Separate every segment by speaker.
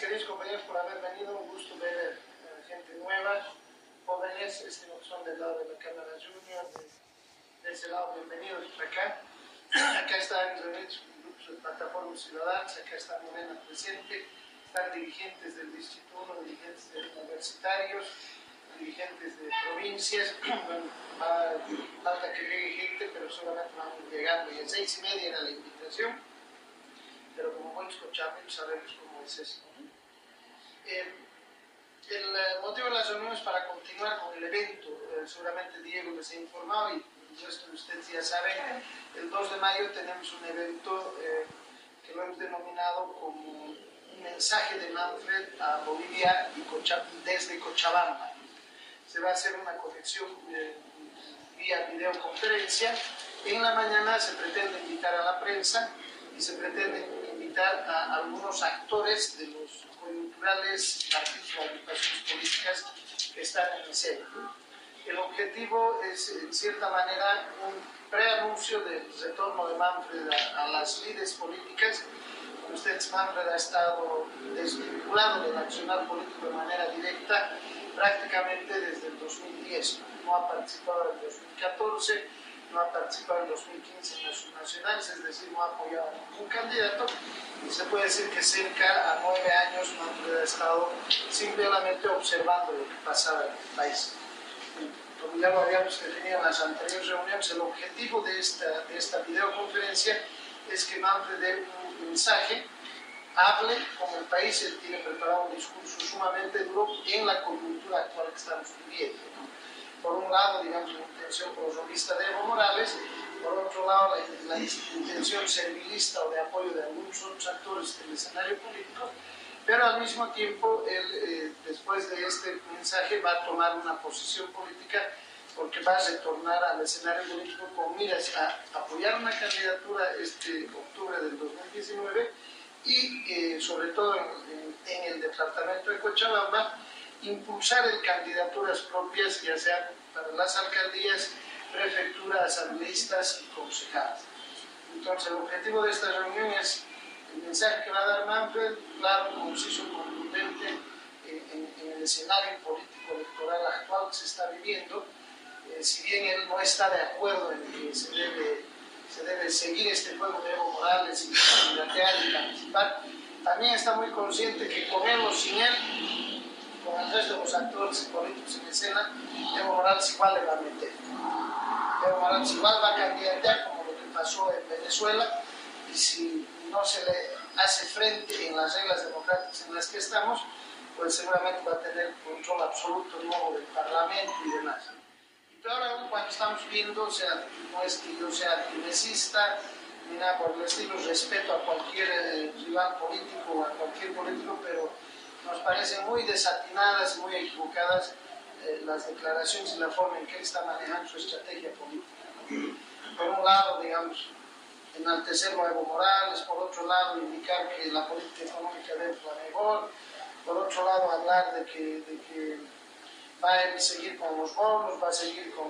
Speaker 1: queridos compañeros, por haber venido. Un gusto ver gente nueva, jóvenes, que son del lado de la Cámara Junior, de ese lado, bienvenidos por acá. Acá están reunidos grupos de plataformas ciudadanas, acá está Morena presente, están dirigentes del Distrito 1, dirigentes de universitarios, dirigentes de provincias. Bueno, falta que llegue gente, pero solamente vamos llegando, y a 6:30 era la invitación, pero como buenos cochameños sabemos cómo es eso. El motivo de las reuniones es para continuar con el evento. Seguramente Diego les ha informado y el resto de ustedes ya saben. El 2 de mayo tenemos un evento que lo hemos denominado como un mensaje de Manfred a Bolivia y desde Cochabamba. Se va a hacer una conexión vía videoconferencia. En la mañana se pretende invitar a la prensa y se pretende invitar a algunos actores de los coyunturales partidos o agrupaciones políticas que están en escena. El objetivo es, en cierta manera, un preanuncio del retorno de Manfred a las lides políticas. Como ustedes, Manfred ha estado desvinculado del accionar político de manera directa prácticamente desde el 2010. No ha participado en el 2014, no ha participado en 2015 en los nacionales, es decir, no ha apoyado a ningún candidato, y se puede decir que cerca a 9 años Manfred ha estado simplemente observando lo que pasaba en el país. Como ya lo habíamos definido en las anteriores reuniones, el objetivo de esta videoconferencia es que Manfred dé un mensaje, hable como el país. Él tiene preparado un discurso sumamente duro en la coyuntura actual que estamos viviendo, ¿no? Por un lado, digamos, la intención prorroguista de Evo Morales, por otro lado, la intención servilista o de apoyo de algunos otros actores del escenario político, pero al mismo tiempo, él, después de este mensaje, va a tomar una posición política porque va a retornar al escenario político con miras a apoyar una candidatura este octubre del 2019 y, sobre todo en el departamento de Cochabamba, impulsar en candidaturas propias, ya sea para las alcaldías, prefecturas, asambleístas y concejales. Entonces, el objetivo de esta reunión es el mensaje que va a dar Manfred, claro, conciso, contundente, en el escenario político electoral actual que se está viviendo. Si bien él no está de acuerdo en que se debe seguir este juego de Evo Morales y candidatear y participar, también está muy consciente que con él o sin él, con el resto de los actores políticos en escena, Evo Morales igual le va a meter. Evo Morales igual va a candidatear, como lo que pasó en Venezuela, y si no se le hace frente en las reglas democráticas en las que estamos, pues seguramente va a tener control absoluto nuevo del Parlamento y demás. Y peor aún cuando estamos viendo, o sea, no es que yo sea timecista ni nada por el estilo, respeto a cualquier rival político o a cualquier político, pero nos parecen muy desatinadas, muy equivocadas las declaraciones y la forma en que él está manejando su estrategia política, ¿no? Por un lado, digamos, enaltecer a Evo Morales, por otro lado, indicar que la política económica debe ir mejor, por otro lado, hablar de que va a seguir con los bonos, va a seguir con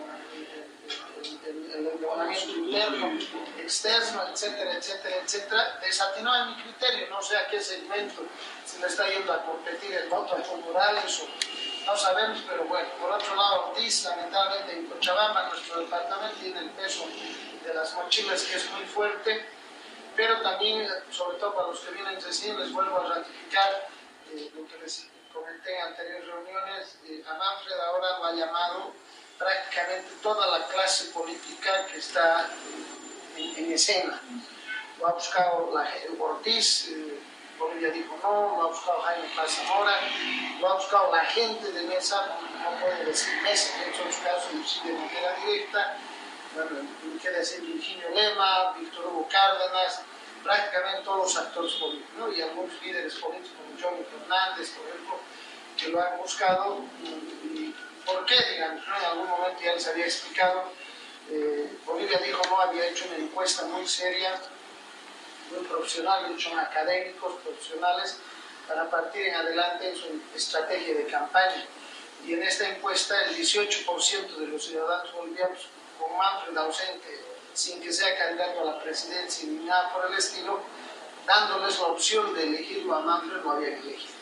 Speaker 1: el endeudamiento interno, externo, etcétera, etcétera, etcétera. Desatinó en mi criterio, no sé a qué segmento se le está yendo a competir el voto a Evo Morales o no sabemos, pero bueno. Por otro lado, Ortiz, lamentablemente en Cochabamba, nuestro departamento tiene el peso de las mochilas, que es muy fuerte, pero también, sobre todo para los que vienen recién, les vuelvo a ratificar lo que les comenté en anteriores reuniones. A Manfred ahora lo ha llamado prácticamente toda la clase política que está en escena. Lo ha buscado Ortiz, Bolivia dijo no, lo ha buscado Jaime Paz Zamora, lo ha buscado la gente de Mesa, no puede decir Mesa, en otros casos de manera directa. Bueno, quiere decir Virginio Lema, Víctor Hugo Cárdenas, prácticamente todos los actores políticos, ¿no? Y algunos líderes políticos como Johnny Fernández, por ejemplo, que lo han buscado. ¿Y por qué? Digamos, ¿no? En algún momento ya les había explicado, Bolivia dijo no, había hecho una encuesta muy seria, muy profesional, de hecho son académicos, profesionales, para partir en adelante en su estrategia de campaña. Y en esta encuesta el 18% de los ciudadanos bolivianos con Manfred ausente, sin que sea candidato a la presidencia ni nada por el estilo, dándoles la opción de elegirlo a Manfred, lo habían elegido.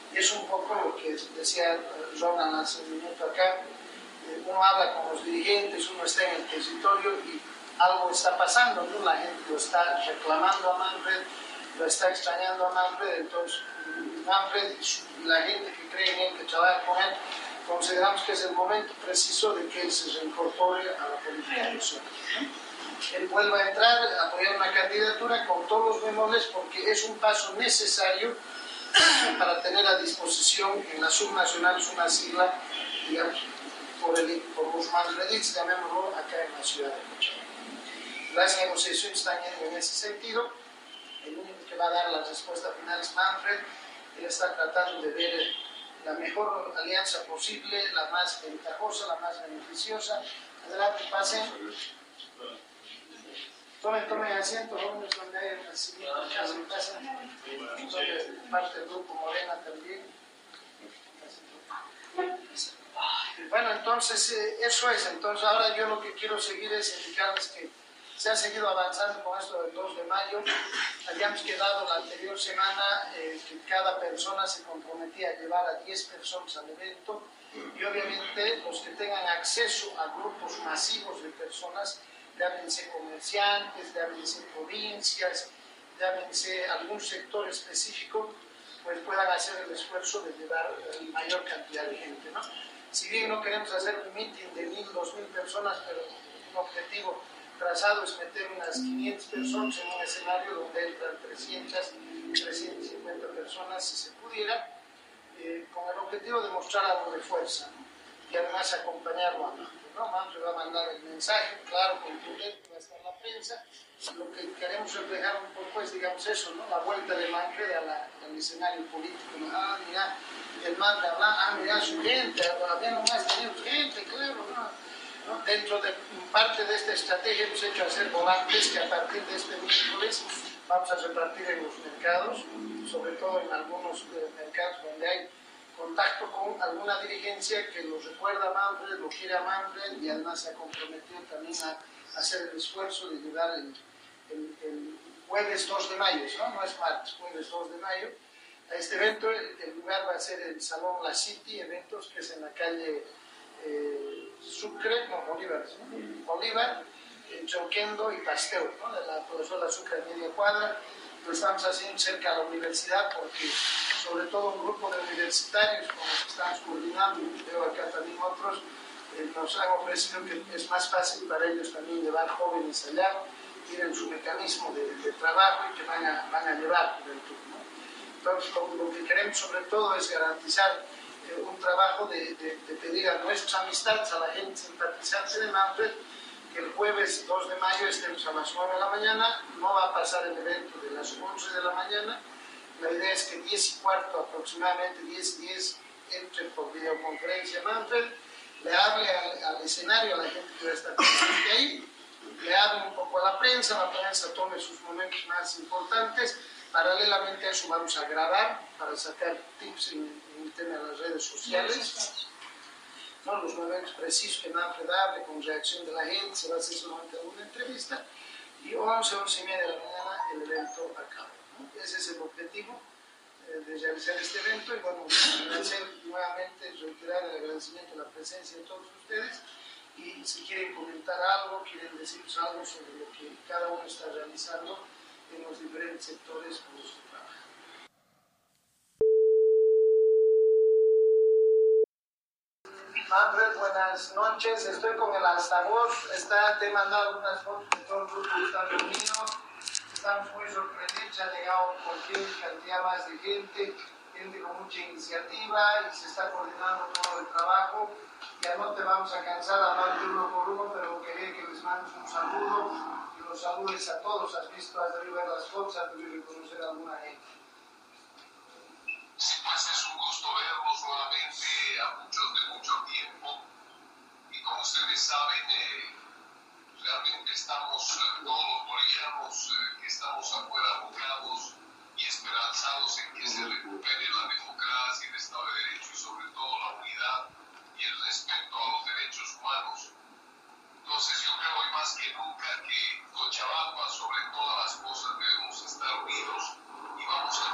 Speaker 1: Y es un poco lo que decía Ronan hace un minuto acá. Uno habla con los dirigentes, uno está en el territorio y algo está pasando, ¿no? La gente lo está reclamando a Manfred, lo está extrañando a Manfred, entonces Manfred y la gente que cree en él, que trabaja con él, consideramos que es el momento preciso de que él se reincorpore a la política de Soto, ¿no? Él vuelva a entrar, a apoyar una candidatura con todos los bemoles, porque es un paso necesario para tener a disposición en las subnacionales una sigla, digamos, por los manfreditos, llamémoslo, acá en la ciudad de Cochabamba. Las negociaciones están yendo en ese sentido. El único que va a dar la respuesta final es Manfred. Él está tratando de ver la mejor alianza posible, la más ventajosa, la más beneficiosa. Adelante, pasen. Tomen asiento, jóvenes, donde hay una silla, parte del grupo Morena también. Bueno, entonces, eso es. Entonces, ahora yo lo que quiero seguir es indicarles que se ha seguido avanzando con esto del 2 de mayo. Habíamos quedado la anterior semana que cada persona se comprometía a llevar a 10 personas al evento y obviamente los que tengan acceso a grupos masivos de personas, llámense comerciantes, llámense provincias, llámense algún sector específico, pues puedan hacer el esfuerzo de llevar la mayor cantidad de gente, ¿no? Si bien no queremos hacer un meeting de 1.000, 2.000 personas, pero un objetivo trazado es meter unas 500 personas en un escenario donde entran 300, 350 personas, si se pudiera, con el objetivo de mostrar algo de fuerza, ¿no? Y además acompañarlo a Manfred, ¿no? Manfred va a mandar el mensaje, claro, contundente, va a estar en la prensa. Lo que queremos reflejar un poco es, digamos, eso, ¿no? La vuelta de Manfred al escenario político, ¿no? Ah, mira, el Manfred habla, mira su gente, todavía no más tenemos gente, claro, ¿no? Dentro de parte de esta estrategia hemos hecho hacer volantes que a partir de este miércoles vamos a repartir en los mercados, sobre todo en algunos mercados donde hay contacto con alguna dirigencia que lo recuerda a Manfred, lo quiere a Manfred y además se ha comprometido también a hacer el esfuerzo de llegar el jueves 2 de mayo, ¿no? No es martes, jueves 2 de mayo, a este evento. El lugar va a ser el Salón La City Eventos, que es en la calle Sucre, no, Bolívar, ¿no? Bolívar, entre Oquendo y Pasteur, ¿no? De la profesora Sucre a media cuadra. Lo estamos haciendo cerca de la universidad porque sobre todo un grupo de universitarios con los que estamos coordinando, y veo acá también otros, nos han ofrecido que es más fácil para ellos también llevar jóvenes allá, tienen su mecanismo de trabajo y que van a llevar juventud, ¿no? Entonces, lo que queremos sobre todo es garantizar un trabajo de pedir a nuestras amistades, a la gente simpatizante de Manfred, que el jueves 2 de mayo estemos a las 9 de la mañana. No va a pasar el evento de las 11 de la mañana. La idea es que 10:15 aproximadamente, 10:10, entre por videoconferencia Manfred, le hable al escenario, a la gente que va a estar presente ahí, le hable un poco a la prensa tome sus momentos más importantes. Paralelamente a eso vamos a grabar para sacar tips en el tema de las redes sociales, ¿no? Los momentos precisos que Manfred hable con reacción de la gente, se va a hacer solamente alguna entrevista y 11:30 de la mañana el evento acaba, ¿no? Ese es el objetivo de realizar este evento y bueno, agradecer nuevamente, reiterar el agradecimiento a la presencia de todos ustedes y si quieren comentar algo, quieren decirnos algo sobre lo que cada uno está realizando en los diferentes sectores con los que trabaja. Manfred, buenas noches. Estoy con el altavoz. Te he mandado algunas fotos de todo el grupo que está reunido. Estamos muy sorprendidos. Ha llegado cualquier cantidad más de gente con mucha iniciativa y se está coordinando todo el trabajo. Ya no te vamos a cansar a hablar de uno por uno, pero quería que les mandes un saludo y los saludes a todos. Has visto, has debido ver las fotos, has debido reconocer a alguna gente.
Speaker 2: Sí, pues es un gusto verlos nuevamente a muchos de mucho tiempo y como ustedes saben, realmente estamos todos los bolivianos que estamos afuera abocados y esperanzados en que se recupere la democracia, el Estado de Derecho y sobre todo la unidad y el respeto a los derechos humanos. Entonces yo creo hoy más que nunca que Cochabamba, sobre todas las cosas, debemos estar unidos y vamos a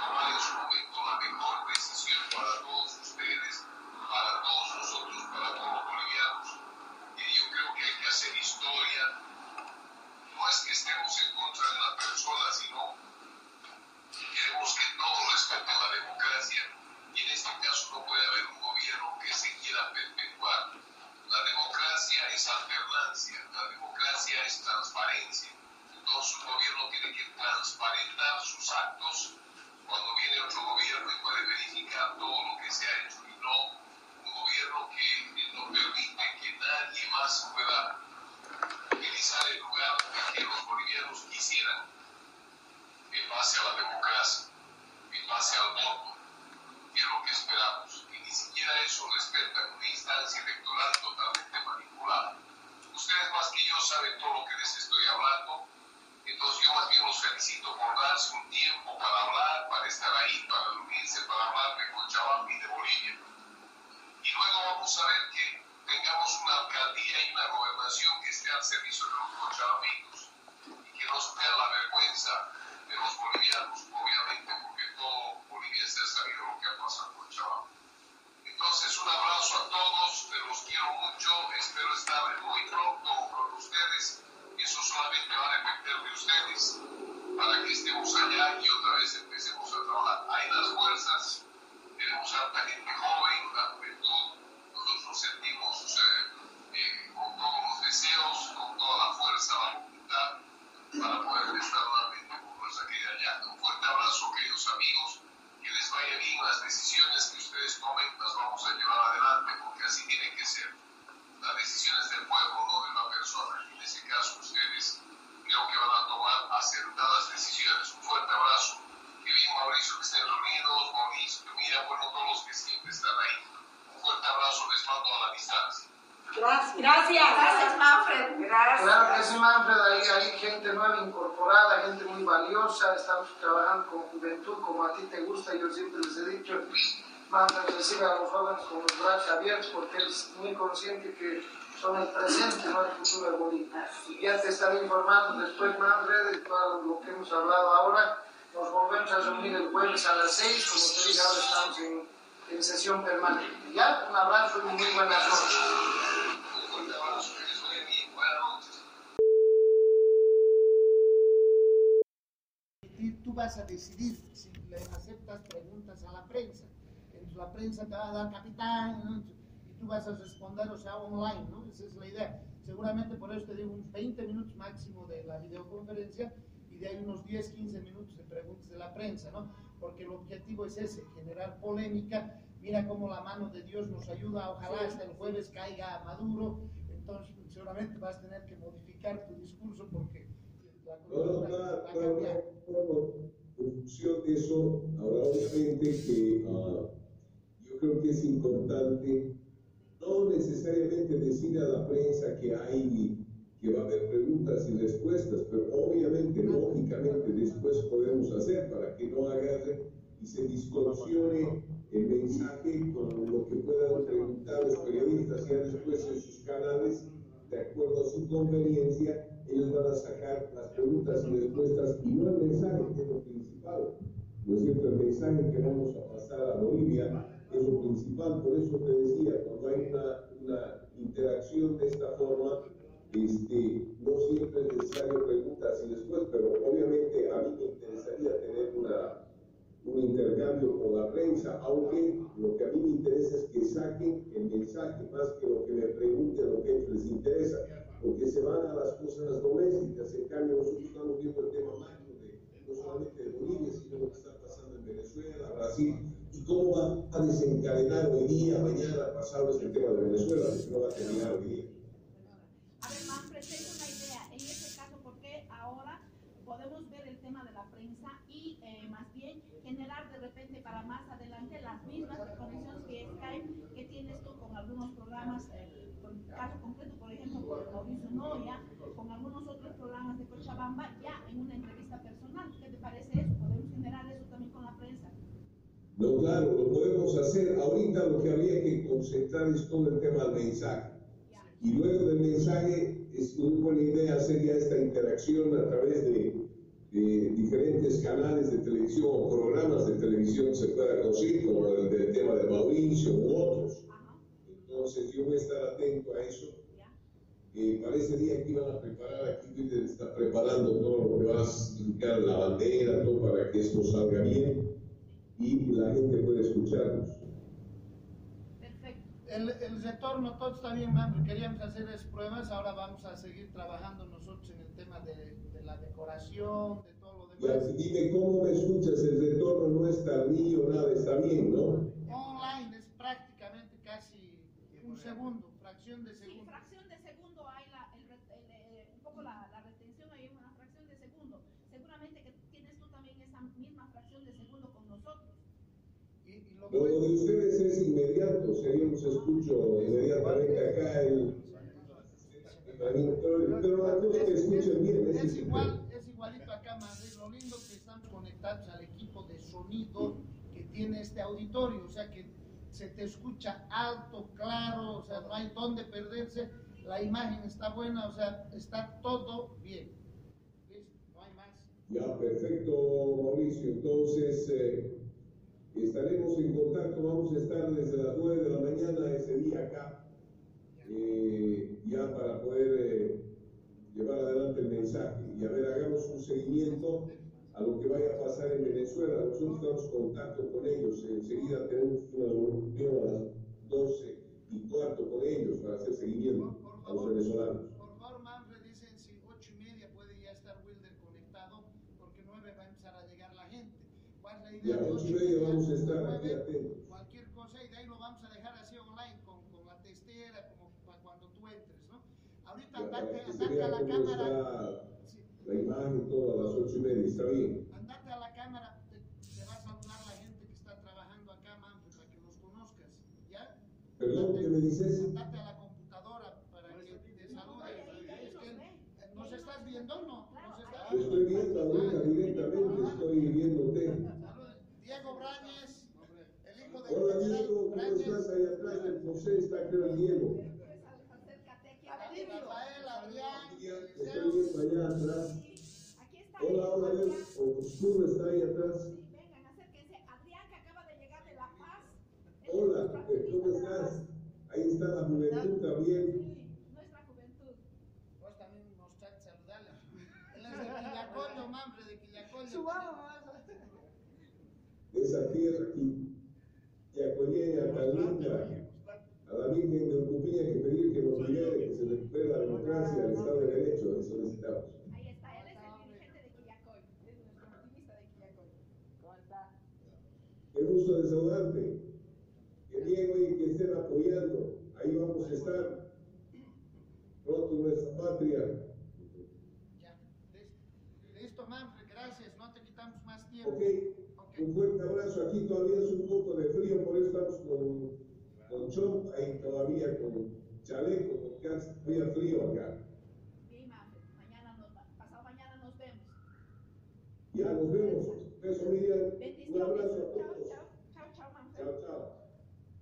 Speaker 2: fuerte abrazo, queridos amigos. Que les vaya bien. Las decisiones que ustedes tomen las vamos a llevar adelante porque así tiene que ser. Las decisiones del pueblo, no de una persona. En ese caso, ustedes creo que van a tomar acertadas decisiones. Un fuerte abrazo. Que bien, Mauricio, que estén reunidos. Mauricio, mira, bueno, todos los que siempre están ahí. Un fuerte abrazo les mando a la distancia.
Speaker 3: Gracias, Manfred. Gracias.
Speaker 1: Claro que sí, Manfred, hay gente nueva incorporada, gente muy valiosa, estamos trabajando con juventud como a ti te gusta, yo siempre les he dicho, Manfred recibe a los jóvenes con los brazos abiertos porque él es muy consciente que son el presente, no el futuro de Bolivia. Ya te estaré informando después, Manfred, de todo lo que hemos hablado ahora. Nos volvemos a reunir el jueves a las 6, como te dije, ahora estamos en sesión permanente. Ya, un abrazo y muy buenas noches. Tú vas a decidir si le aceptas preguntas a la prensa. Entonces la prensa te va a dar capitán, ¿no? Y tú vas a responder, o sea, online, ¿no? Esa es la idea. Seguramente por eso te digo unos 20 minutos máximo de la videoconferencia y de ahí unos 10, 15 minutos de preguntas de la prensa, ¿no? Porque el objetivo es ese, generar polémica. Mira cómo la mano de Dios nos ayuda, ojalá hasta el jueves caiga Maduro, entonces seguramente vas a tener que modificar tu discurso porque la cosa va a cambiar.
Speaker 4: En función de eso, ahora obviamente que yo creo que es importante no necesariamente decir a la prensa que va a haber preguntas y respuestas, pero obviamente, lógicamente, después podemos hacer para que no agarre y se distorsione el mensaje con lo que puedan preguntar los periodistas, ya después en sus canales, de acuerdo a su conveniencia, ellos van a sacar las preguntas y respuestas y no el mensaje, que es lo principal. ¿No es cierto? El mensaje que vamos a pasar a Bolivia es lo principal. Por eso te decía, cuando hay una interacción de esta forma, no siempre es necesario preguntas y después, pero obviamente a mí me interesaría tener un intercambio con la prensa, aunque lo que a mí me interesa es que saquen el mensaje más que lo que me pregunten, lo que a ellos les interesa, porque se van a las cosas domésticas. En cambio, nosotros estamos viendo el tema macro no solamente de Bolivia, sino lo que está pasando en Venezuela, Brasil, y cómo va a desencadenar hoy día, mañana, pasado este tema de Venezuela, que no va a terminar hoy día.
Speaker 3: A ver, Manfred, tengo una idea. En este caso, ¿por qué ahora podemos ver el tema de la prensa y más bien generar de repente para más adelante las mismas conexiones que Skype que tienes tú con algunos programas, con el caso concreto, por ejemplo, con Mauricio Noya, con algunos otros programas de Cochabamba, ya en una entrevista personal? ¿Qué te parece eso? ¿Podemos generar eso también con la prensa?
Speaker 4: No, claro, lo podemos hacer. Ahorita lo que habría que concentrar es todo el tema del mensaje. Y luego del mensaje, es una buena idea hacer ya esta interacción a través de diferentes canales de televisión o programas de televisión, se pueda conseguir, como el del tema de Mauricio u otros. Entonces yo voy a estar atento a eso. Para ese día que iban a preparar, aquí Twitter está preparando todo lo que va a significar la bandera, todo para que esto salga bien y la gente pueda escucharnos.
Speaker 1: El retorno, todo está bien, Manfred. Queríamos hacer esas pruebas, ahora vamos a seguir trabajando nosotros en el tema de la decoración, de todo lo demás.
Speaker 4: Ya, dime cómo me escuchas, el retorno no es tardío, nada, está bien, ¿no?
Speaker 1: Online es prácticamente casi un segundo, fracción de segundo.
Speaker 3: Sí, fracción de segundo hay un poco la retención, hay una fracción de segundo. Seguramente que tienes tú también esa misma fracción de segundo con nosotros.
Speaker 4: Lo de ustedes es inmediato, o sea, yo los escucho inmediatamente acá, pero la cosa que escuchen bien
Speaker 1: es igualito acá, Madrid. Lo lindo que estamos conectados al equipo de sonido que tiene este auditorio, o sea que se te escucha alto, claro, o sea, no hay dónde perderse, la imagen está buena, o sea, está todo bien. ¿Listo? No hay más.
Speaker 4: Ya, perfecto, Mauricio. Entonces, estaremos en contacto, vamos a estar desde las 9 de la mañana ese día acá, ya para poder llevar adelante el mensaje. Y a ver, hagamos un seguimiento a lo que vaya a pasar en Venezuela. Nosotros estamos en contacto con ellos, enseguida tenemos una reunión a las 12:15 con ellos para hacer seguimiento a los venezolanos.
Speaker 1: Por favor, Manfred, dicen si 8:30 puede ya estar Wilder conectado, porque 9 va a empezar a llegar la gente. la idea
Speaker 4: a
Speaker 1: de
Speaker 4: 8:30 vamos a estar
Speaker 1: 9,
Speaker 4: aquí atentos.
Speaker 1: cualquier cosa, y de ahí lo vamos a dejar así online con la testera, como para cuando tú entres, ¿no? Ahorita
Speaker 4: Ya, para
Speaker 1: andate
Speaker 4: que se
Speaker 1: a
Speaker 4: vea
Speaker 1: la
Speaker 4: cómo
Speaker 1: cámara.
Speaker 4: está
Speaker 1: Sí.
Speaker 4: la imagen, todo a las 8:30, ¿está bien?
Speaker 1: Andate a la cámara, te va a saludar la gente que está trabajando acá, Manfred, para que los conozcas, ¿ya?
Speaker 4: Perdón, ¿qué me dices?
Speaker 1: Andate a la computadora para que te salude. Es que, ¿nos estás viendo o no? ¿Nos estás
Speaker 4: Te estoy viendo ahorita directamente, estoy viéndote.
Speaker 1: Salude. Diego Brañez, el hijo de
Speaker 4: Hola Diego, ¿cómo estás? Ahí atrás del José está creo el Diego.
Speaker 3: Acércate aquí.
Speaker 1: Rafael, Adrián,
Speaker 4: Te estoy viendo allá atrás.
Speaker 3: Sí, aquí está.
Speaker 4: Hola,
Speaker 3: Adrián.
Speaker 4: Oscuro está ahí atrás.
Speaker 3: Sí, vengan, acérquense. Adrián, que acaba de llegar de La Paz.
Speaker 4: Hola, ¿cómo estás? Ahí está la juventud también.
Speaker 3: Sí, nuestra juventud.
Speaker 1: Vos también mostrate, saludarle. Él es de Quillacollo, Manfred, de Quillacollo.
Speaker 4: De esa tierra aquí, yacoyeña, tan linda. A la Virgen de Ucupilla que pedir que nos libere, que se recupere la democracia, el Estado de Derecho, eso necesitamos.
Speaker 3: Ahí está, él es el dirigente de Quillacoy, es nuestro optimista de Quillacoy. ¿Cómo está?
Speaker 4: Qué gusto de saludarte. Que bien, oye, que estén apoyando. Ahí vamos a estar. Pronto nuestra patria.
Speaker 1: Ya, listo, Manfred, gracias, no te quitamos más tiempo.
Speaker 4: Ok, un fuerte abrazo. Aquí todavía es un poco de frío, por eso estamos con chompa ahí todavía, con chaleco, porque hace todavía frío acá.
Speaker 3: Bien, Manfred, pasado mañana nos vemos.
Speaker 4: Ya nos vemos. Beso, Miriam. Un
Speaker 3: Bendiciones.
Speaker 4: abrazo a
Speaker 3: Chao,
Speaker 4: todos.
Speaker 3: chao.